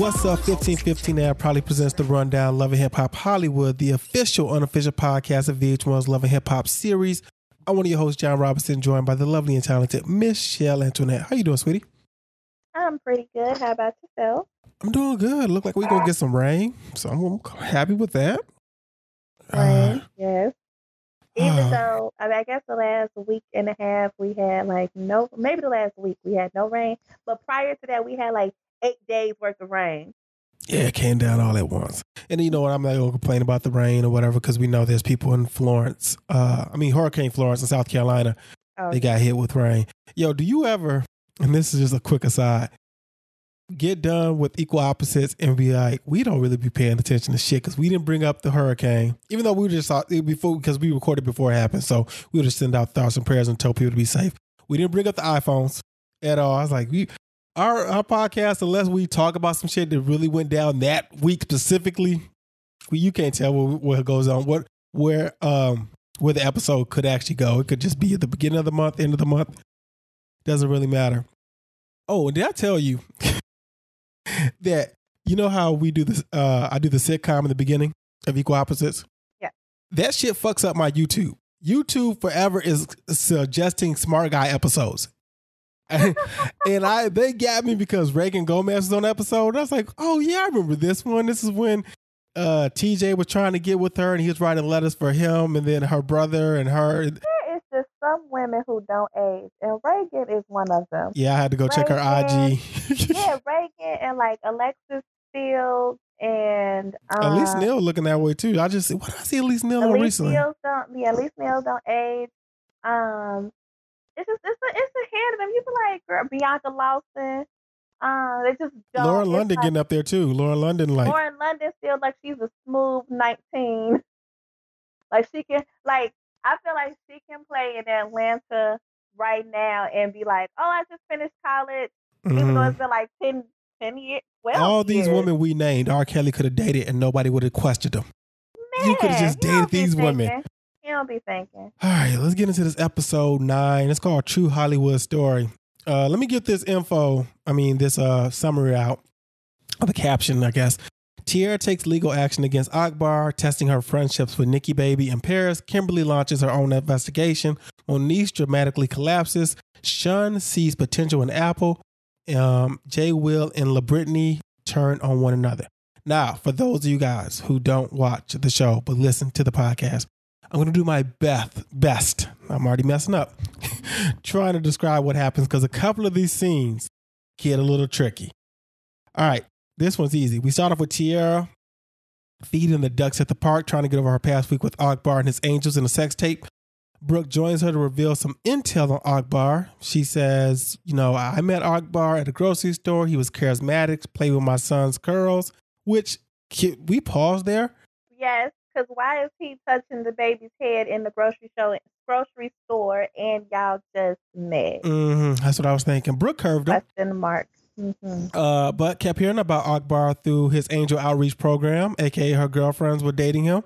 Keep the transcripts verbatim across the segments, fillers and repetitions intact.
What's up? fifteen fifteen Now proudly presents the Rundown Love and Hip Hop Hollywood, the official, unofficial podcast of V H one's Love and Hip Hop series. I'm one of your hosts, John Robinson, joined by the lovely and talented Michelle Antoinette. How you doing, sweetie? I'm pretty good. How about yourself? I'm doing good. Look like we're going to get some rain, so I'm happy with that. Rain, uh, yes. Even uh, though, I, mean, I guess the last week and a half we had like no, maybe the last week we had no rain, but prior to that we had like eight days worth of rain. Yeah, it came down all at once. And you know what? I'm not going to complain about the rain or whatever because we know there's people in Florence. Uh, I mean, Hurricane Florence in South Carolina. Oh, they got hit with rain. Yo, do you ever, and this is just a quick aside, get done with Equal Opposites and be like, we don't really be paying attention to shit because we didn't bring up the hurricane, even though we just thought before because we recorded before it happened. So we would just send out thoughts and prayers and tell people to be safe. We didn't bring up the iPhones at all. I was like, we our our podcast, unless we talk about some shit that really went down that week specifically, well, you can't tell what, what goes on, what where um where the episode could actually go. It could just be at the beginning of the month, end of the month. Doesn't really matter. Oh, and did I tell you that you know how we do this? Uh, I do the sitcom in the beginning of Equal Opposites. Yeah, that shit fucks up my YouTube. YouTube forever is suggesting smart guy episodes, and, and I they got me because Reagan Gomez was on the episode. I was like, oh yeah, I remember this one. This is when uh, T J was trying to get with her, and he was writing letters for him, and then her brother and her. There is just some women who don't age, and Reagan is one of them. Yeah, I had to go Reagan, check her I G. Yeah, Reagan and like Alexis Fields and um, Elise Neal looking that way too. I just what did I see Elise Neal on recently? Neal don't, yeah, Elise Neal don't age. Um, it's just it's a it's a hand of them. You be like girl, Bianca Lawson. Uh, they just don't. Lauren London like, getting up there too. Lauren London like Lauren London still like she's a smooth nineteen. Like she can like I feel like she can play in Atlanta right now and be like, oh, I just finished college. Mm-hmm. Even though it's been like ten, ten years, twelve all these years. women we named, R. Kelly could have dated and nobody would have questioned him. Man, you could have just dated these thinking. women. You don't be thinking. All right, let's get into this episode nine. It's called True Hollywood Story. Uh, let me get this info, I mean, this uh, summary out of the caption, I guess. Tierra takes legal action against Akbar, testing her friendships with Nikki Baby in Paris. Kimberly launches her own investigation. Moniece dramatically collapses. Shun sees potential in Apple. Um, Jay, Will, and LaBrittany turn on one another. Now, for those of you guys who don't watch the show but listen to the podcast, I'm going to do my best. Best. I'm already messing up. Trying to describe what happens because a couple of these scenes get a little tricky. All right. This one's easy. We start off with Tierra feeding the ducks at the park, trying to get over her past week with Akbar and his angels in a sex tape. Brooke joins her to reveal some intel on Akbar. She says, you know, I met Akbar at a grocery store. He was charismatic, played with my son's curls, which we paused there. Yes, because why is he touching the baby's head in the grocery show, grocery store and y'all just met? Mm-hmm. That's what I was thinking. Brooke curved him. Question mark. Mm-hmm. Uh, but kept hearing about Akbar through his angel outreach program, aka her girlfriends were dating him.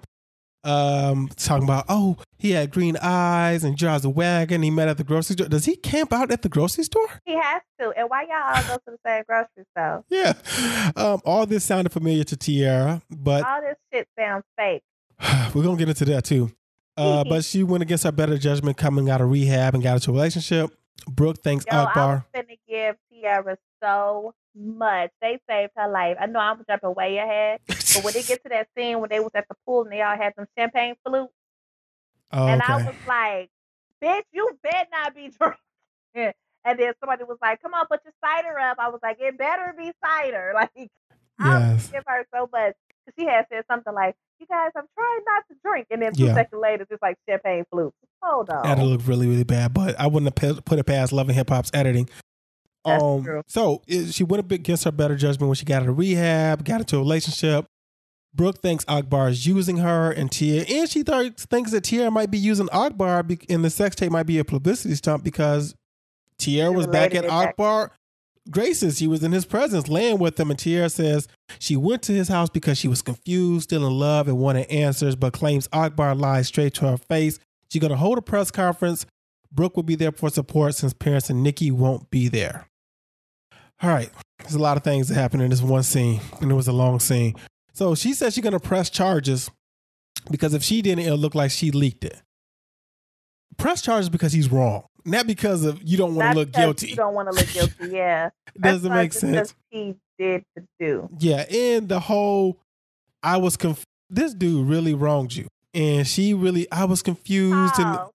Um, talking about, oh, he had green eyes and drives a wagon. He met at the grocery store. Does he camp out at the grocery store? He has to. And why y'all all go to the same grocery store? Yeah. Um, all this sounded familiar to Tierra, but all this shit sounds fake. We're gonna get into that too. Uh, but she went against her better judgment coming out of rehab and got into a relationship. Brooke thanks Yo, Akbar. I was finna give Tierra so much. They saved her life. I know I'm jumping way ahead, but when they get to that scene when they was at the pool and they all had some champagne flute, oh, and okay. I was like, "Bitch, you better not be drinking." And then somebody was like, "Come on, put your cider up." I was like, "It better be cider." Like, yes. I was give her so much. She had said something like, "You guys, I'm trying not to drink," and then two yeah. seconds later, it's like champagne flute. Hold on. That'd look really, really bad, but I wouldn't have put it past Love and Hip Hop's editing. That's um, true. So it, she went against her better judgment when she got out of rehab, got into a relationship. Brooke thinks Akbar is using her and Tia, and she th- thinks that Tierra might be using Akbar be- and the sex tape might be a publicity stunt because Tierra was back at Akbar Grace's. She was in his presence, laying with him, and Tierra says she went to his house because she was confused, still in love, and wanted answers, but claims Akbar lied straight to her face. She's going to hold a press conference. Brooke will be there for support since parents and Nikki won't be there. All right. There's a lot of things that happened in this one scene, and it was a long scene. So she said she's going to press charges because if she didn't, it'll look like she leaked it. Press charges because he's wrong, not because of you don't want to look guilty. You don't want to look guilty, yeah. It doesn't make sense. He did to do. Yeah, and the whole, I was conf- this dude really wronged you, and she really, I was confused. Oh. And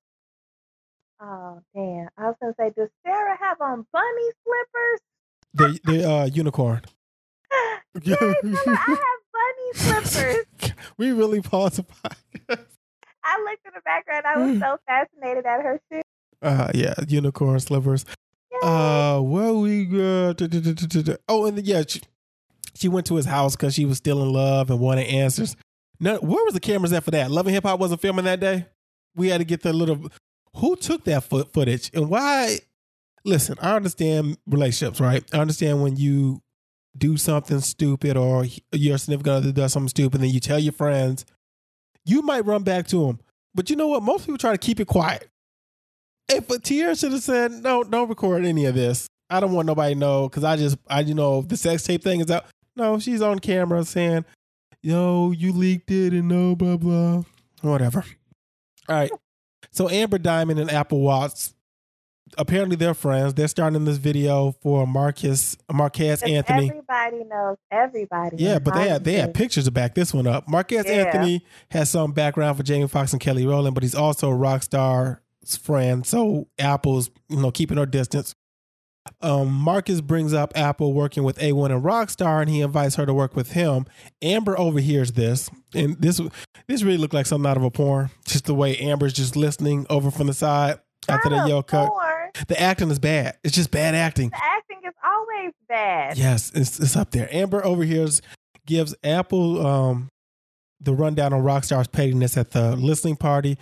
oh damn! I was gonna say, does Sarah have on bunny slippers? The the uh, unicorn. Yes, I have bunny slippers. We really paused the podcast. I looked in the background. I was so fascinated at her shoes. Uh, yeah, unicorn slippers. Yay. Uh, where we go? Oh, and the, yeah, she, she went to his house because she was still in love and wanted answers. No, where was the cameras at for that? Love and Hip Hop wasn't filming that day. We had to get the little. Who took that foot footage and why? Listen, I understand relationships, right? I understand when you do something stupid or your significant other does something stupid, then you tell your friends, you might run back to them. But you know what? Most people try to keep it quiet. If Tierra should have said, no, don't record any of this. I don't want nobody to know because I just, I you know, the sex tape thing is out. No, she's on camera saying, yo, you leaked it and no, blah, blah. Whatever. All right. So Amber Diamond and Apple Watts, apparently they're friends. They're starting this video for Marcus, Marquez Anthony. Everybody knows everybody. Yeah, but they had they had pictures to back this one up. Marquez yeah. Anthony has some background for Jamie Foxx and Kelly Rowland, but he's also a rock star's friend. So Apple's, you know, keeping her distance. Um, Marcus brings up Apple working with A one and Rockstar, and he invites her to work with him. Amber overhears this, and this this really looked like something out of a porn. Just the way Amber's just listening over from the side after the yell cut. The acting is bad. It's just bad acting. The acting is always bad. Yes, it's it's up there. Amber overhears, gives Apple um, the rundown on Rockstar's pettiness at the listening party.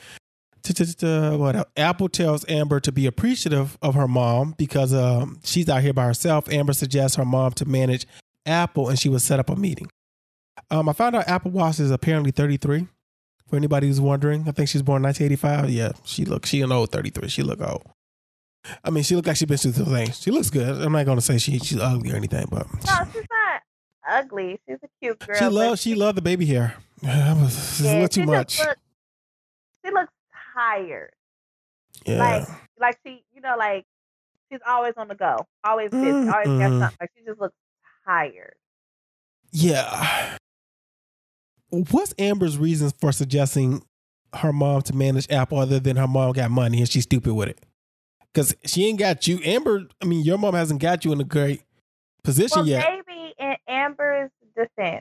What Apple tells Amber to be appreciative of her mom because um, she's out here by herself. Amber suggests her mom to manage Apple, and she would set up a meeting. Um, I found out Apple Watts is apparently thirty-three. For anybody who's wondering, I think she's born nineteen eighty-five. Yeah, she look she an old thirty-three. She look old. I mean, she looked like she's been through some things. She looks good. I'm not going to say she she's ugly or anything, but no, she's not ugly. She's a cute girl. She loved she loved the baby hair. That was yeah, a little too much. Look, she looks tired. Yeah, like like she, you know, like she's always on the go, always busy, mm, always mm. got something. Like she just looks tired. Yeah. What's Amber's reasons for suggesting her mom to manage Apple other than her mom got money and she's stupid with it? Because she ain't got you. Amber, I mean, your mom hasn't got you in a great position well, yet. Maybe in Amber's defense,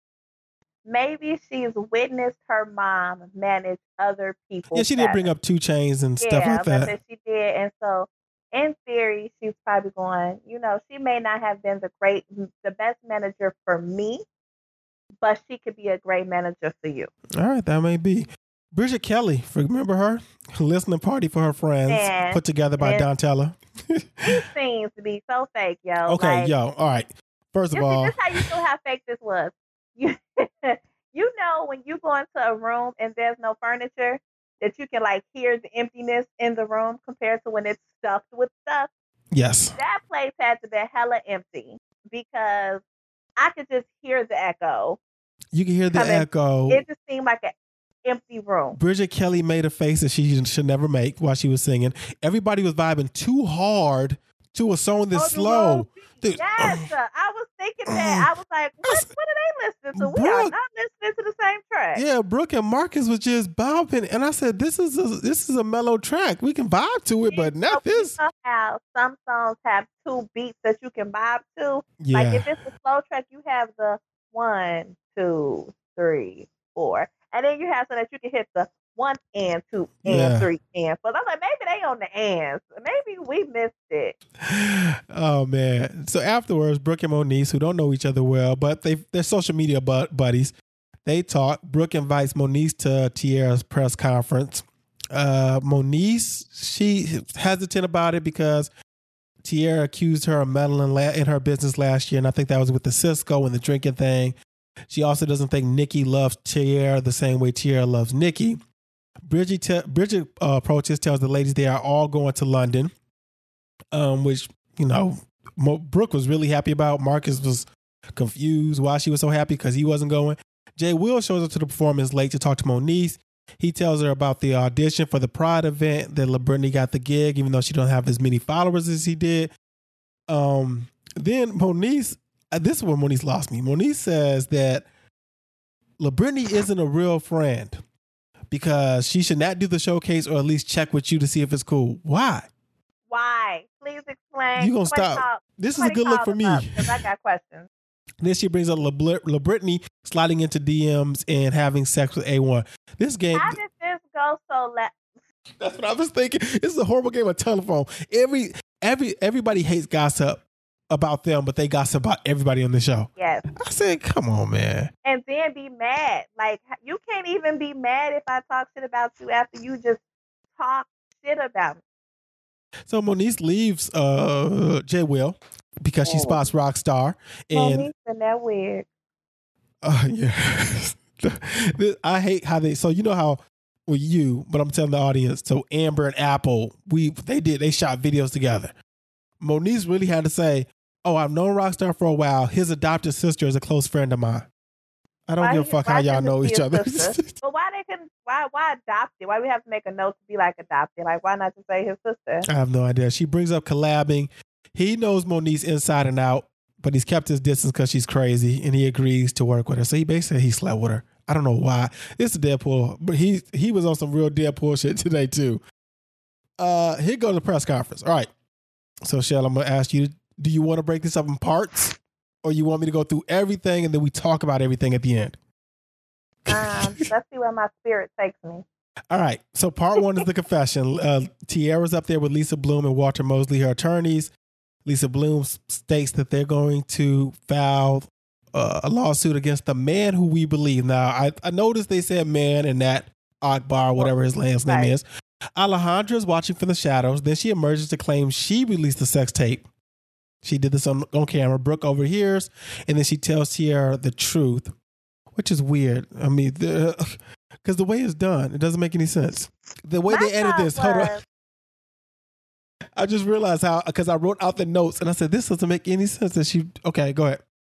maybe she's witnessed her mom manage other people. Yeah, she did bring up two chains and yeah, stuff like that. Yeah, she did. And so, in theory, she's probably going, you know, she may not have been the great, the best manager for me, but she could be a great manager for you. All right, that may be. Bridget Kelly, remember her? Listening party for her friends, man, put together by Don Teller. She seems to be so fake, yo. Okay, like, yo, all right. First of all, this is how you know how fake this was. You, you know when you go into a room and there's no furniture, that you can like hear the emptiness in the room compared to when it's stuffed with stuff. Yes. That place had to be hella empty because I could just hear the echo. You can hear the coming. echo. It just seemed like an empty room. Bridget Kelly made a face that she should never make while she was singing. Everybody was vibing too hard to a song this oh, slow. Dude, yes, uh, I was thinking that. I was like, what, what are they listening to? We Brooke, are not listening to the same track. Yeah, Brooke and Marcus was just bopping. And I said, this is a, this is a mellow track. We can vibe to it, but not this. How some songs have two beats that you can vibe to. Yeah. Like if it's a slow track, you have the one, two, three, four. And then you have so that you can hit the one and two and yeah. three and four. I'm like, maybe they on the ands. Maybe we missed it. Oh man! So afterwards, Brooke and Moniece, who don't know each other well, but they they're social media bu- buddies, they talk. Brooke invites Moniece to Tierra's press conference. Uh, Moniece, she hesitant about it because Tierra accused her of meddling la- in her business last year, and I think that was with the Cisco and the drinking thing. She also doesn't think Nikki loves Tierra the same way Tierra loves Nikki. Bridget, te- Bridget uh, approaches, tells the ladies they are all going to London, um, which, you know, Mo- Brooke was really happy about. Marcus was confused why she was so happy because he wasn't going. Jay Will shows up to the performance late to talk to Moniece. He tells her about the audition for the Pride event, that LaBrittany got the gig, even though she don't have as many followers as he did. Um, then Moniece, uh, this is where Moniece lost me. Moniece says that LaBrittany isn't a real friend because she should not do the showcase or at least check with you to see if it's cool. Why? Why? Please explain. You gonna stop? Call, this is a good look for me. Because I got questions. Then she brings up LaBrittany sliding into D Ms and having sex with A one. This game. How did this go so left? That's what I was thinking. This is a horrible game of telephone. Every every everybody hates gossip about them, but they gossip about everybody on the show. Yes. I said, come on, man. And then be mad. Like, you can't even be mad if I talk shit about you after you just talk shit about me. So Moniece leaves uh, Jay Will because she spots Rockstar. And Moniece in that wig. Uh, yeah. I hate how they, so you know how, well, you, but I'm telling the audience, so Amber and Apple, we, they did, they shot videos together. Moniece really had to say, oh, I've known Rockstar for a while. His adopted sister is a close friend of mine. I don't why give a fuck how y'all know each other. But why they couldn't, why, why adopt it? Why we have to make a note to be like adopted? Like, why not just say his sister? I have no idea. She brings up collabing. He knows Moniece inside and out, but he's kept his distance because she's crazy, and he agrees to work with her. So he basically, he slept with her. I don't know why. It's a Deadpool, but he he was on some real Deadpool shit today too. Uh, here goes the press conference. All right. So Shell, I'm gonna ask you: do you want to break this up in parts, or you want me to go through everything and then we talk about everything at the end? Um, let's see where my spirit takes me. All right. So part one is the confession. Uh, Tiara's up there with Lisa Bloom and Walter Mosley, her attorneys. Lisa Bloom states that they're going to file uh, a lawsuit against the man who we believe. Now, I, I noticed they said man and that Akbar, whatever his last name right. is. Alejandra's watching from the shadows. Then she emerges to claim she released the sex tape. She did this on, on camera. Brooke overhears, and then she tells Tiara the truth, which is weird. I mean, because the, the way it's done, it doesn't make any sense. The way My they edit this, was, hold on. I just realized how, because I wrote out the notes and I said, this doesn't make any sense. That she, okay, go ahead.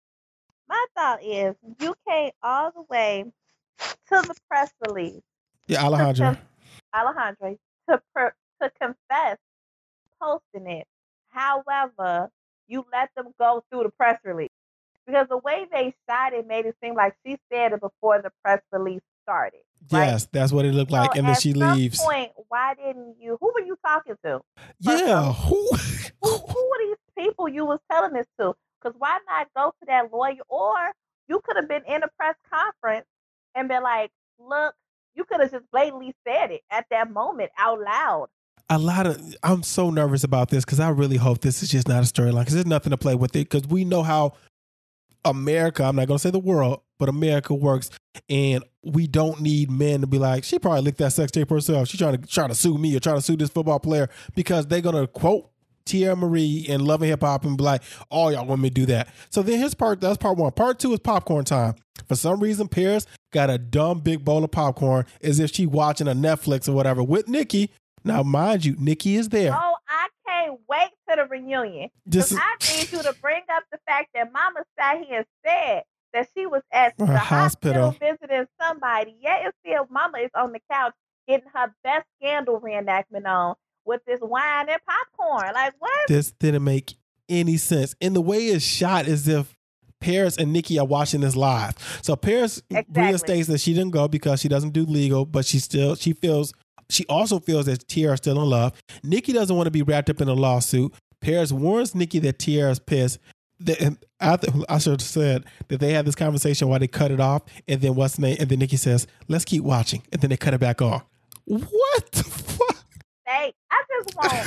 My thought is you came all the way to the press release. Yeah, Alejandra. To, Alejandra, to, per, to confess posting it. However, you let them go through the press release. Because the way they shot it made it seem like she said it before the press release started. Right? Yes, that's what it looked like. So and then she leaves. At some point, why didn't you, who were you talking to? Yeah, who? who? Who were these people you was telling this to? Because why not go to that lawyer? Or you could have been in a press conference and been like, look, you could have just blatantly said it at that moment out loud. A lot of, I'm so nervous about this because I really hope this is just not a storyline because there's nothing to play with it because we know how America, I'm not going to say the world, but America works, and we don't need men to be like, she probably licked that sex tape herself. She's trying to try to sue me or trying to sue this football player because they're going to quote Tiara Marie and Love and Hip Hop and be like, oh, y'all want me to do that. So then his part, that's part one. Part two is popcorn time. For some reason, Paris got a dumb big bowl of popcorn as if she watching a Netflix or whatever with Nikki. Now, mind you, Nikki is there. Oh, I can't wait to the reunion. Because I need you to bring up the fact that Mama sat here and said that she was at the hospital. hospital visiting somebody. Yeah, it's still Mama is on the couch getting her best scandal reenactment on with this wine and popcorn. Like, what? This didn't make any sense. And the way it's shot is if Paris and Nikki are watching this live. So Paris exactly. reinstates that she didn't go because she doesn't do legal, but she still, she feels, she also feels that Tiara's still in love. Nikki doesn't want to be wrapped up in a lawsuit. Paris warns Nikki that Tiara's pissed. That, I, th- I should have said that they had this conversation while they cut it off, and then what's the name? And then Nikki says, "Let's keep watching," and then they cut it back on. What the fuck? Hey, I just want,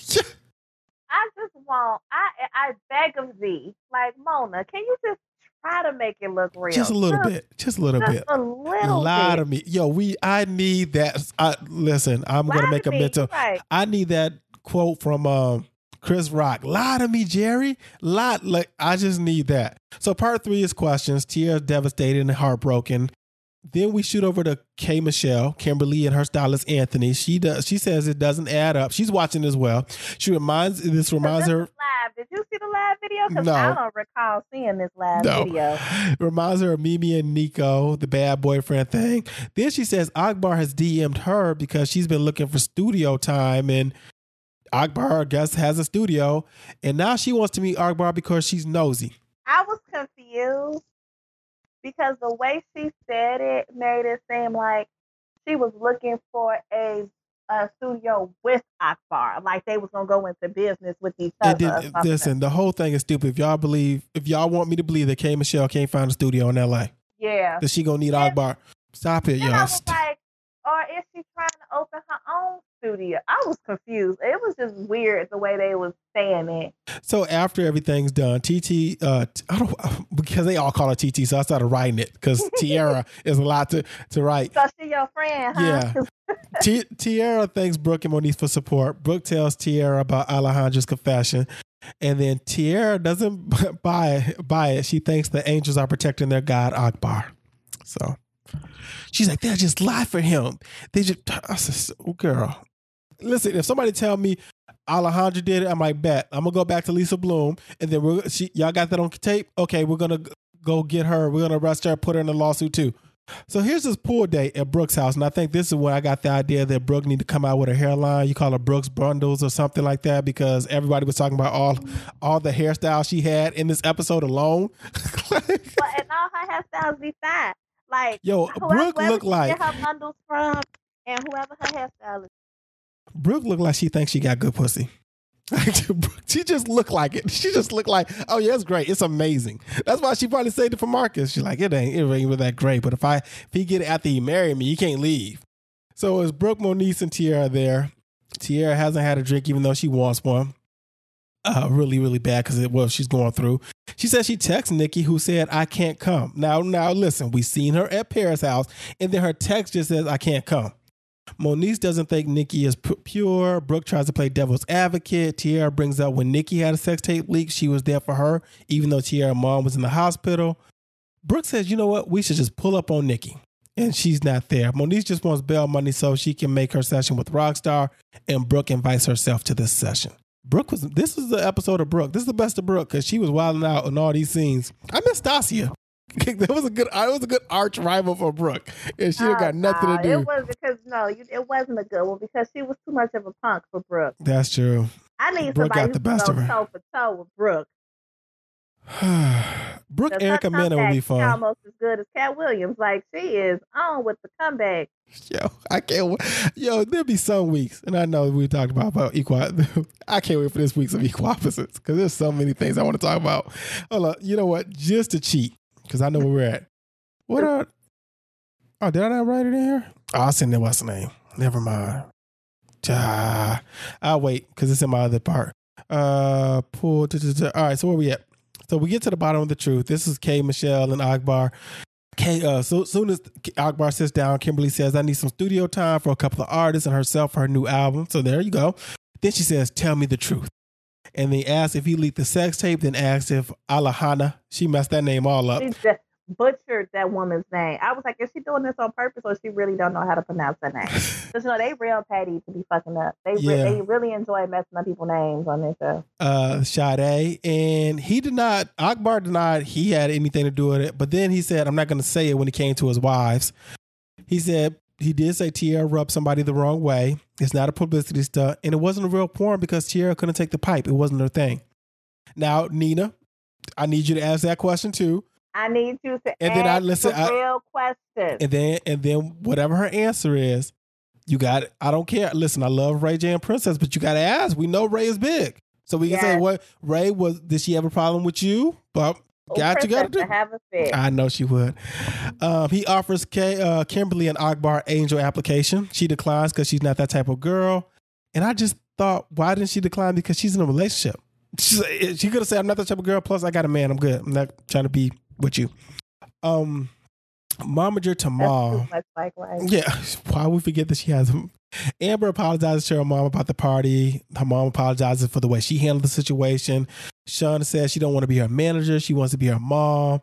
I just want, I I beg of thee, like Mona, can you just try to make it look real? Just a little just, bit, just a little just bit, a little lie bit. to me, yo. We, I need that. I listen. I'm lie gonna make a me, mental. Right. I need that quote from um. Chris Rock, lie to me, Jerry. Lie, like I just need that. So part three is questions. Tiara's devastated and heartbroken. Then we shoot over to K. Michelle, Kimberly, and her stylist Anthony. She does. She says it doesn't add up. She's watching as well. She reminds this reminds this her. Live. Did you see the live video? Because no. I don't recall seeing this live no. video. Reminds her of Mimi and Nico, the bad boyfriend thing. Then she says Akbar has D M'd her because she's been looking for studio time, and Akbar, I guess, has a studio, and now she wants to meet Akbar because she's nosy. I was confused. Because the way she said it made it seem like she was looking for a, a studio with Akbar, like they was gonna go into business with each other. Did, listen, the whole thing is stupid. If y'all believe, if y'all want me to believe that K. Michelle can't find a studio in L A, yeah, that she gonna need and, Akbar. Stop it, y'all. I was like, or is she trying to open her own studio? I was confused. It was just weird the way they was saying it. So after everything's done, T T, uh, I don't, because they all call her T T, so I started writing it because Tiara is a lot to, to write. So she your friend, huh? Yeah. T- Tiara thanks Brooke and Moniece for support. Brooke tells Tiara about Alejandra's confession. And then Tiara doesn't buy, buy it. She thinks the angels are protecting their god, Akbar. So she's like, they just lie for him. They just, I said, oh, girl. Listen, if somebody tell me Alejandra did it, I might bet. I'm gonna go back to Lisa Bloom, and then we're she, y'all got that on tape. Okay, we're gonna go get her. We're gonna arrest her, put her in a lawsuit too. So here's this pool date at Brooke's house, and I think this is where I got the idea that Brooke need to come out with a hairline. You call her Brooke's Bundles or something like that, because everybody was talking about all all the hairstyles she had in this episode alone. But and all her hairstyles be fine. Like yo, Brooke look like get her bundles from, and whoever her hairstylist. Brooke looked like she thinks she got good pussy. She just looked like it. She just looked like, oh yeah, it's great. It's amazing. That's why she probably saved it for Marcus. She's like, it ain't, it ain't that great. But if I, if he get it after he married me, he can't leave. So it's Brooke, Moniece, and Tiara there. Tiara hasn't had a drink, even though she wants one. Uh, really, really bad because it was she's going through. She said she texted Nikki, who said, I can't come. Now, now listen, we seen her at Paris' house, and then her text just says, I can't come. Moniece doesn't think Nikki is p- pure. Brooke tries to play devil's advocate. Tiara brings up when Nikki had a sex tape leak, she was there for her, even though Tiara's mom was in the hospital. Brooke says, you know what? We should just pull up on Nikki. And she's not there. Moniece just wants bail money so she can make her session with Rockstar, and Brooke invites herself to this session. Brooke was, this is the episode of Brooke. This is the best of Brooke because she was wilding out in all these scenes. I miss Stasia. That was a good. It was a good arch rival for Brooke, and she uh, got nothing no, to do. It was because no, it wasn't a good one because she was too much of a punk for Brooke. That's true. I need Brooke somebody got the best who of her. toe for toe with Brooke. Brooke Erica Mena would be fun. Almost as good as Cat Williams. Like she is on with the comeback. Yo, I can't. Yo, there'll be some weeks, and I know we talked about about equal. I can't wait for this week's of equal opposites because there's so many things I want to talk about. Hold on, you know what? Just to cheat, because I know where we're at. What are? Oh, did I not write it in here? Oh, I seen that. What's the name? Never mind. Ah, I'll wait because it's in my other part. Uh, pull. All right, so where we at? So we get to the bottom of the truth. This is K, Michelle, and Akbar. K, uh, so soon as Akbar sits down, Kimberly says, I need some studio time for a couple of artists and herself for her new album. So there you go. Then she says, tell me the truth. And they ask if he leaked the sex tape, then asks if Alejandra, she messed that name all up. She just butchered that woman's name. I was like, is she doing this on purpose or she really don't know how to pronounce her name? Because you know, they real petty to be fucking up. They, yeah. re- they really enjoy messing up people's names on this show. Uh, Sade. And he did not, Akbar denied he had anything to do with it. But then he said, I'm not going to say it when it came to his wives. He said, he did say Tiara rubbed somebody the wrong way. It's not a publicity stunt. And it wasn't a real porn because Tiara couldn't take the pipe. It wasn't her thing. Now, Nina, I need you to ask that question too. I need you to and ask then I listen, the I, real question. And then, and then whatever her answer is, you got it. I don't care. Listen, I love Ray J and Princess, but you got to ask. We know Ray is big. So we yes. can say, what, Ray, was, did she have a problem with you? But oh, got you got to do. Have a fit. I know she would. Um, he offers K, uh, Kimberly and Akbar angel application. She declines because she's not that type of girl. And I just thought, why didn't she decline? Because she's in a relationship. She's, she could have said, I'm not that type of girl. Plus, I got a man. I'm good. I'm not trying to be with you. Um, Momager Tamal. Like, right? Yeah. Why would we forget that she has him? Amber apologizes to her mom about the party. Her mom apologizes for the way she handled the situation. Shauna says she don't want to be her manager. She wants to be her mom.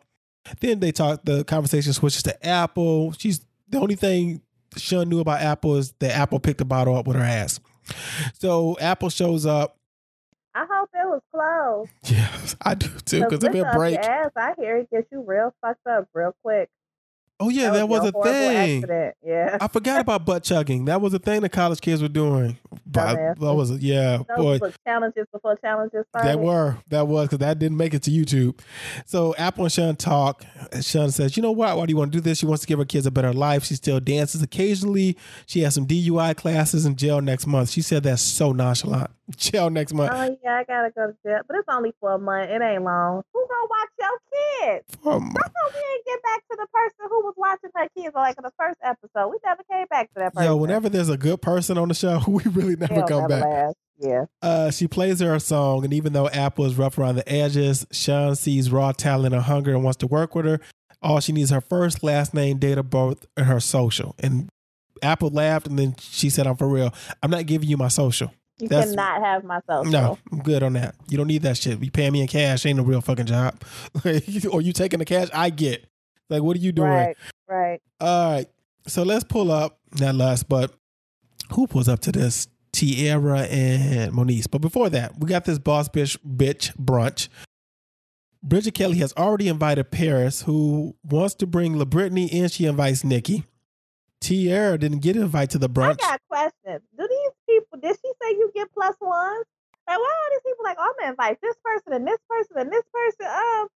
Then they talk. The conversation switches to Apple. She's the only thing Sean knew about Apple is that Apple picked the bottle up with her ass. So Apple shows up. I hope it was closed. Yes, I do too. Because if it break, ass, I hear it gets you real fucked up real quick. Oh yeah, that, that was, was a thing. Accident. Yeah, I forgot about butt chugging. That was a thing that college kids were doing. But that was yeah, Those boy. were challenges before challenges started. That were that was because that didn't make it to YouTube. So Apple and Sean talk. And Sean says, "You know what? Why do you want to do this? She wants to give her kids a better life. She still dances occasionally. She has some D U I classes in jail next month." She said that's so nonchalant. Jail next month. Oh yeah, I gotta go to jail, but it's only for a month. It ain't long. Who gonna watch your kids? For a month. How come we didn't get back to the person who was watching her kids? Like in the first episode, we never came back to that person. Yo, whenever there's a good person on the show, we really never They'll come never back. Last. Yeah. Uh, she plays her a song, and even though Apple is rough around the edges, Sean sees raw talent and hunger and wants to work with her. All she needs is her first, last name, date of birth, and her social. And Apple laughed, and then she said, "I'm for real. I'm not giving you my social. You That's, cannot have my social. No, I'm good on that. You don't need that shit. You paying me in cash. Ain't no real fucking job. Or you taking the cash I get. Like, what are you doing?" Right, right. All right. So let's pull up, not last, but who pulls up to this? Tierra and Moniece. But before that, we got this boss bitch, bitch brunch. Bridget Kelly has already invited Paris, who wants to bring LaBrittany, and she invites Nikki. Tierra didn't get an invite to the brunch. I got questions. Do these people, did she say you get plus ones? Like, why are these people like, oh, I'm going to invite this person and this person and this person? Um,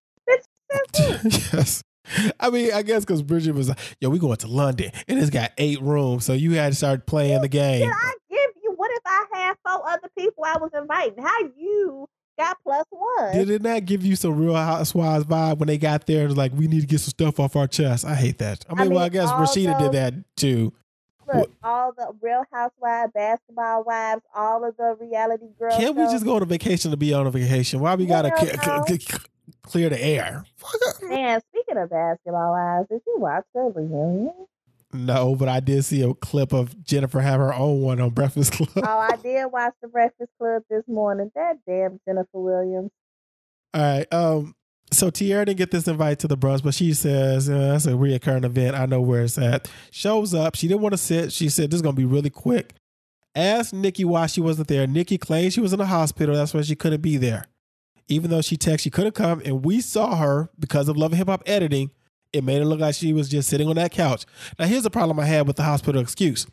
bitch, yes. I mean, I guess because Bridget was like, yo, we going to London, and it's got eight rooms, so you had to start playing the game. Did I give you, what if I had four other people I was inviting? How you got plus one? Did it not give you some Real Housewives vibe when they got there and was like, we need to get some stuff off our chest? I hate that. I mean, I mean well, I guess Rashida did that too. Look, all the Real Housewives, Basketball Wives, all of the reality girls. Can't we just go on a vacation to be on a vacation? Why we gotta c- c- c- clear the air? Man, speaking of Basketball Wives, did you watch the reunion? No, but I did see a clip of Jennifer have her own one on Breakfast Club. Oh, I did watch the Breakfast Club this morning. That damn Jennifer Williams. All right. Um. So Tierra didn't get this invite to the brunch, but she says, uh, that's a reoccurring event. I know where it's at. Shows up. She didn't want to sit. She said, this is going to be really quick. Asked Nikki why she wasn't there. Nikki claimed she was in the hospital. That's why she couldn't be there. Even though she texted she couldn't come, and we saw her because of Love and Hip Hop editing, it made it look like she was just sitting on that couch. Now, here's the problem I had with the hospital excuse.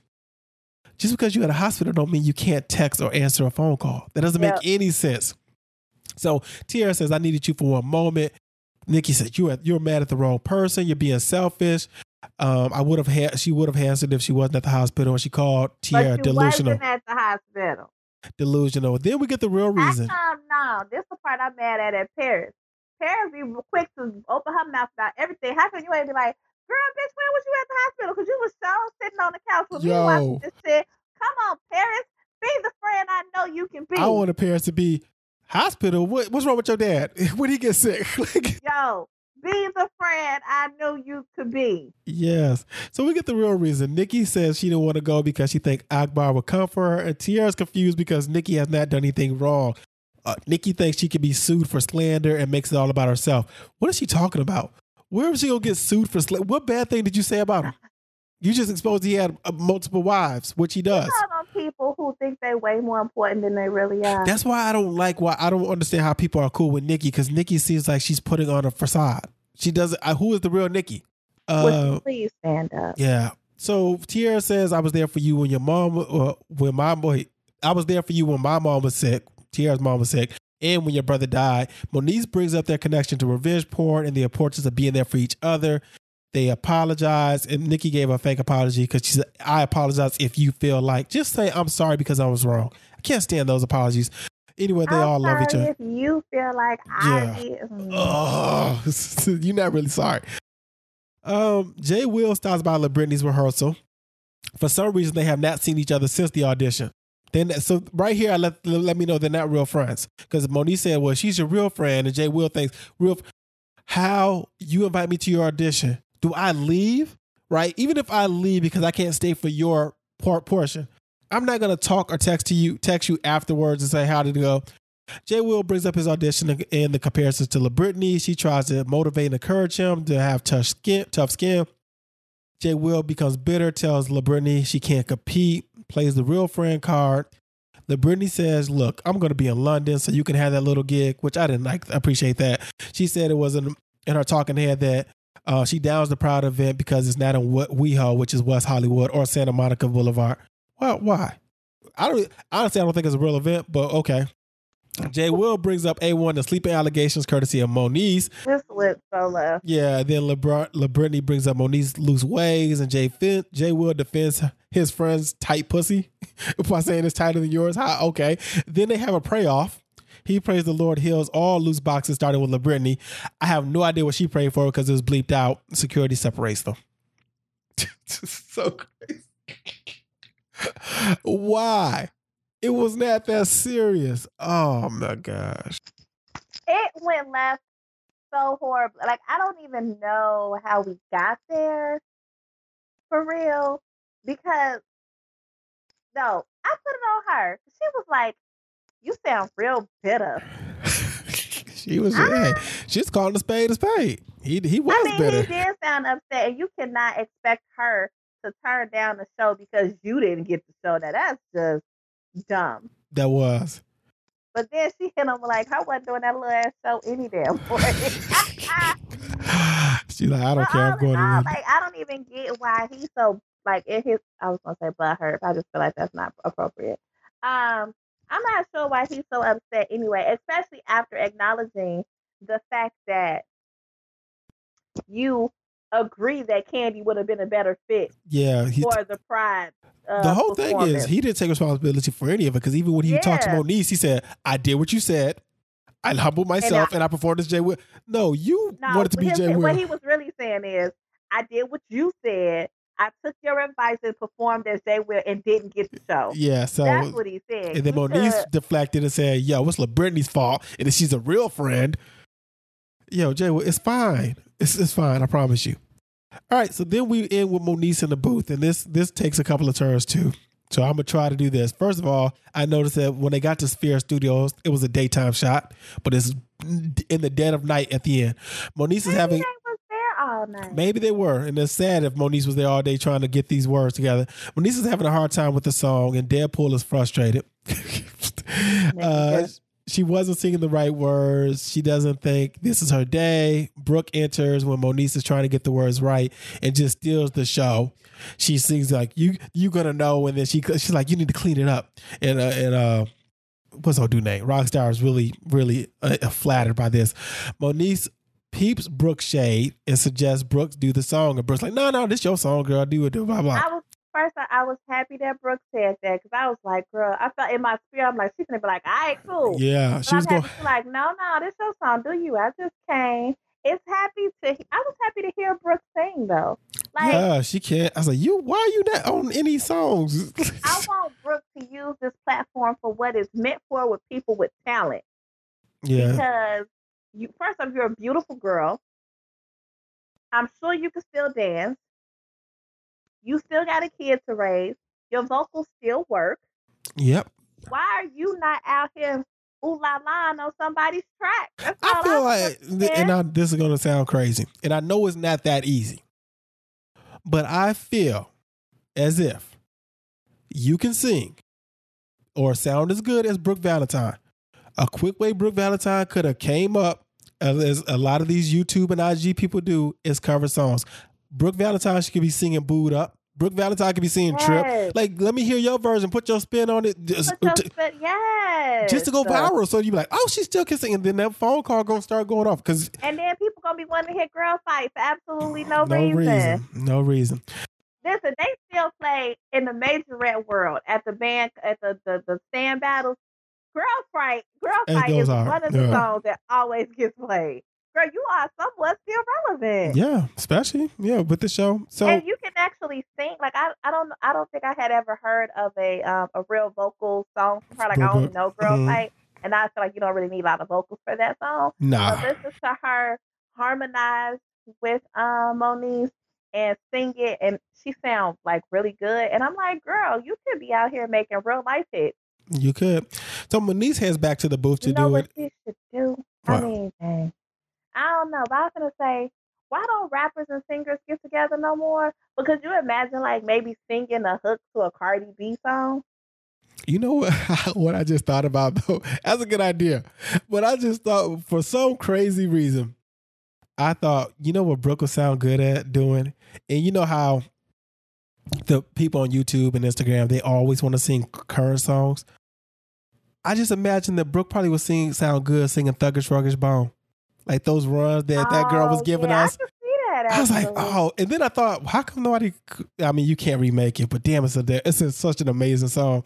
Just because you're at a hospital don't mean you can't text or answer a phone call. That doesn't yep. make any sense. So Tierra says, I needed you for one moment. Nikki said, you you're mad at the wrong person. You're being selfish. Um, I would have ha- she would have answered if she wasn't at the hospital, and she called Tierra but she delusional. Wasn't at the hospital. Delusional. Then we get the real reason. I, um, no, this is the part I'm mad at at Paris. Paris be quick to open her mouth about everything. How can you ain't be like, girl, bitch, when was you at the hospital? Because you was so sitting on the couch with me watching this shit. Come on, Paris. Be the friend I know you can be. I want Paris to be hospital. What, what's wrong with your dad? When he get sick? Yo, be the friend I know you could be. Yes. So we get the real reason. Nikki says she didn't want to go because she think Akbar would come for her. And Tierra's confused because Nikki has not done anything wrong. Uh, Nikki thinks she could be sued for slander and makes it all about herself. What is she talking about? Where is she going to get sued for slander? What bad thing did you say about him? You just exposed he had uh, multiple wives, which he does. You know, on people who think they way more important than they really are. That's why I don't like why I don't understand how people are cool with Nikki, because Nikki seems like she's putting on a facade. She doesn't. Uh, who is the real Nikki? Uh, please stand up. Yeah. So Tierra says, "I was there for you when your mom, uh, when my boy, I was there for you when my mom was sick. Tierra's mom was sick, and when your brother died." Moniece brings up their connection to revenge porn and the importance of being there for each other. They apologize, and Nikki gave a fake apology because she said, I apologize if you feel like, just say I'm sorry because I was wrong. I can't stand those apologies. Anyway, they I'm all love each other. If you feel like yeah. I did. Oh, you're not really sorry. Um, Jay Will stops by LaBrittany's rehearsal. For some reason, they have not seen each other since the audition. Then, so right here, I let let me know they're not real friends, because Moniece said, well, she's your real friend, and Jay Will thinks, real. How you invite me to your audition? Do I leave? Right? Even if I leave because I can't stay for your por- portion, I'm not going to talk or text to you, text you afterwards and say, how did it go? Jay Will brings up his audition and the comparisons to LaBrittany. She tries to motivate and encourage him to have tough skin. Tough skin. Jay Will becomes bitter, tells LaBrittany she can't compete, plays the real friend card. LaBrittany says, look, I'm going to be in London so you can have that little gig, which I didn't like. Appreciate that. She said it was in, in her talking head that uh, she downs the Proud event because it's not in WeHo, which is West Hollywood, or Santa Monica Boulevard. Well, why? I don't honestly, I don't think it's a real event, but okay. Jay Will brings up A one, the sleeping allegations courtesy of Moniece. This went so left. Yeah, then LeBron, LaBrittany brings up Moniece's loose ways, and Jay Fin, Jay Will defends his friend's tight pussy by saying it's tighter than yours. How? Okay. Then they have a pray off. He prays the Lord heals all loose boxes, starting with LaBrittany. I have no idea what she prayed for because it was bleeped out. Security separates them. So crazy. Why? It was not that serious. Oh my gosh. It went left so horrible. Like, I don't even know how we got there for real. Because, no, I put it on her. She was like, you sound real bitter. She was, hey, she's calling a spade a spade. He he was I mean, bitter. He did sound upset, and you cannot expect her to turn down the show because you didn't get the show. Now, that's just dumb. That was. But then she hit him like, I wasn't doing that little ass show any damn way. She's like, I don't but care. I'm going all, to like, I don't even get why he's so, like, in his, I was going to say butthurt. I just feel like that's not appropriate. Um, I'm not sure why he's so upset anyway, especially after acknowledging the fact that you agree that Kandi would have been a better fit yeah, he, for the Pride. Uh, the whole thing is he didn't take responsibility for any of it because even when he yeah. talked to Moniece, he said, I did what you said. I humbled myself and I, and I performed as Jay Will. No, you no, wanted to be his, Jay Will. What he was really saying is, I did what you said. I took your advice and performed as Jay Will and didn't get the show. Yeah, so that's what he said. And then he Moniece could, deflected and said, yo, it's LaBrittany's fault. And if she's a real friend, yo, Jay Will, it's fine. It's, it's fine. I promise you. All right, so then we end with Moniece in the booth, and this this takes a couple of turns too. So I'm gonna try to do this. First of all, I noticed that when they got to Sphere Studios, it was a daytime shot, but it's in the dead of night at the end. Moniece Maybe is having. They was there all night. Maybe they were, and it's sad if Moniece was there all day trying to get these words together. Moniece is having a hard time with the song, and Deadpool is frustrated. uh, She wasn't singing the right words. She doesn't think this is her day. Brooke enters when Moniece is trying to get the words right and just steals the show. She sings like, you you gonna know, and then she she's like, you need to clean it up. And uh, and uh, what's her dude name? Rockstar is really really uh, flattered by this. Moniece peeps Brooke's shade and suggests Brooke do the song, and Brooke's like, no no, this your song, girl. Do it. Do blah blah. I was First, I was happy that Brooke said that because I was like, girl, I felt in my spirit, I'm like, she's going to be like, all right, cool. Yeah. But she was going going like, no, no, this your song. Do you? I just came. It's happy to, I was happy to hear Brooke sing though. Like, yeah, she can't. I was like, you, why are you not on any songs? I want Brooke to use this platform for what it's meant for with people with talent. Yeah. Because, you first off, you're a beautiful girl. I'm sure you can still dance. You still got a kid to raise. Your vocals still work. Yep. Why are you not out here ooh la la on somebody's track? That's I feel I'm like, and I, this is going to sound crazy, and I know it's not that easy, but I feel as if you can sing or sound as good as Brooke Valentine. A quick way Brooke Valentine could have came up, as a lot of these YouTube and I G people do, is cover songs. Brooke Valentine, she could be singing Booed Up. Brooke Valentine could be singing yes. Trip. Like, let me hear your version. Put your spin on it. Just, Put your spin, yes. Just to go viral. So you be like, oh, she still can sing. And then that phone call going to start going off. Cause and then people going to be wanting to hear Girl Fight for absolutely no, no reason. reason. No reason. Listen, they still play in the majorette world at the band, at the, the, the stand battles. Girl Fight, Girl Fight is hard. one of the yeah. songs that always gets played. Girl, you are somewhat still relevant. Yeah, especially yeah with the show. So and you can actually sing. Like I, I don't, I don't think I had ever heard of a um a real vocal song from her. Like I only know Girl mm-hmm. Fight, and I feel like you don't really need a lot of vocals for that song. Nah. But listen to her harmonize with um Moniece and sing it, and she sounds like really good. And I'm like, girl, you could be out here making real life hits. You could. So Moniece heads back to the booth to you know do what it. she should do? What? I mean, dang. I don't know, but I was gonna say, why don't rappers and singers get together no more? Because you imagine like maybe singing a hook to a Cardi B song. You know what? What I just thought about though. That's a good idea, but I just thought for some crazy reason, I thought you know what Brooke would sound good at doing, and you know how the people on YouTube and Instagram they always want to sing current songs. I just imagine that Brooke probably would sing sound good singing Thuggish Ruggish Bone. Like those runs that oh, that girl was giving yeah, us. I, can see that, I was like, oh, and then I thought, how come nobody? I mean, you can't remake it, but damn, it's a it's a, such an amazing song.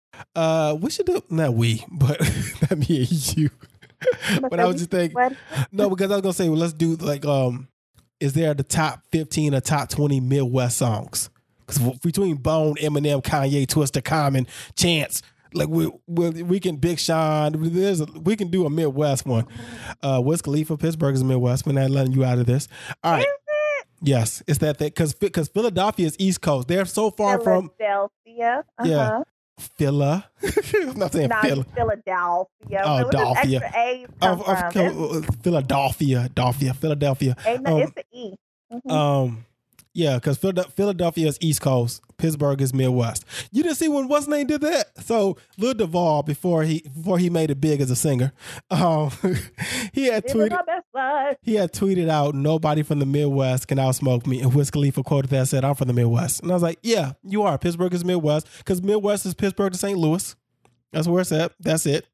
Uh, we should do not we, but not me and you. But I was just thinking, no, because I was gonna say, well, let's do like, um, is there the top fifteen or top twenty Midwest songs? Because between Bone, Eminem, Kanye, Twista, Common, Chance. Like we we we can Big Sean. There's a, we can do a Midwest one. Uh, Wiz Khalifa, Pittsburgh is Midwest. We're not letting you out of this. All right. Is it? Yes, it's that thing because because Philadelphia is East Coast. They're so far from Philadelphia. Uh-huh. Yeah, Phila. I'm not saying no, Phila. Philadelphia. Oh, Dolphia. Extra A's Of, of, of, Philadelphia, Dolphia, Philadelphia. Ain't no, um, it's the E. Mm-hmm. Um. Yeah, because Philadelphia is East Coast, Pittsburgh is Midwest. You didn't see when what's name did that? So Lil Duval before he before he made it big as a singer, um, he had tweeted he had tweeted out nobody from the Midwest can outsmoke me, and Wiz Khalifa quoted that and said I'm from the Midwest, and I was like, yeah, you are. Pittsburgh is Midwest because Midwest is Pittsburgh to Saint Louis. That's where it's at. That's it.